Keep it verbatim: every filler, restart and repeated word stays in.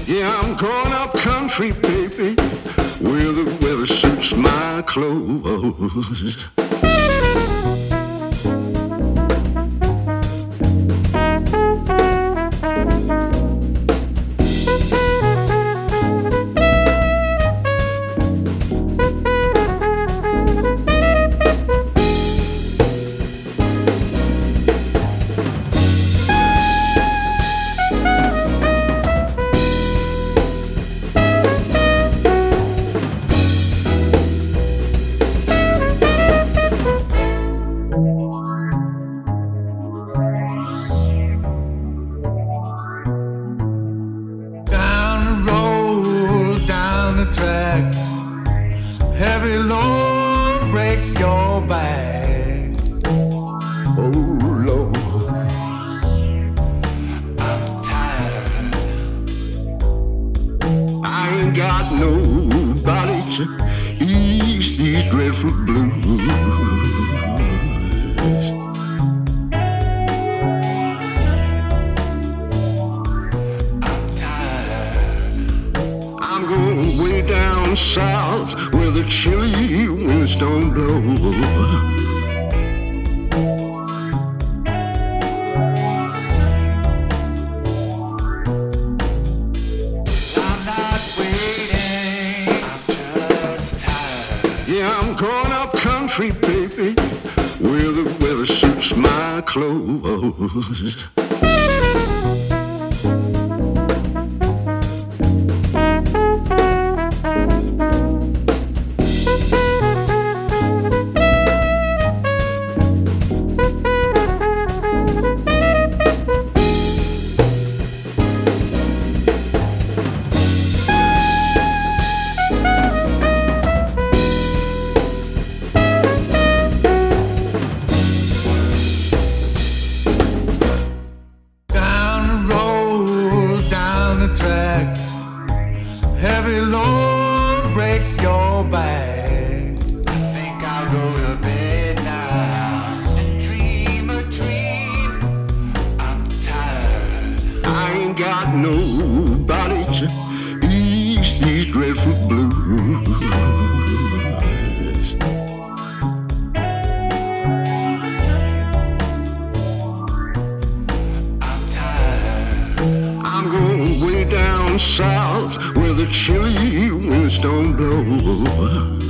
Yeah, I'm going up country, baby, where the weather suits my clothes. Track, heavy load, break your back. Oh Lord, I'm tired. I ain't got nobody to ease these dreadful blues. I'm going way down south where the chilly winds don't blow. I'm not waiting, I'm just tired. Yeah, I'm going up country, baby, where the weather suits my clothes. Track, heavy load, break your back. I think I'll go to bed now and dream a dream. I'm tired. I ain't got nobody to ease these dreadful blues. I'm tired. I'm going way down south where the chilly winds don't blow.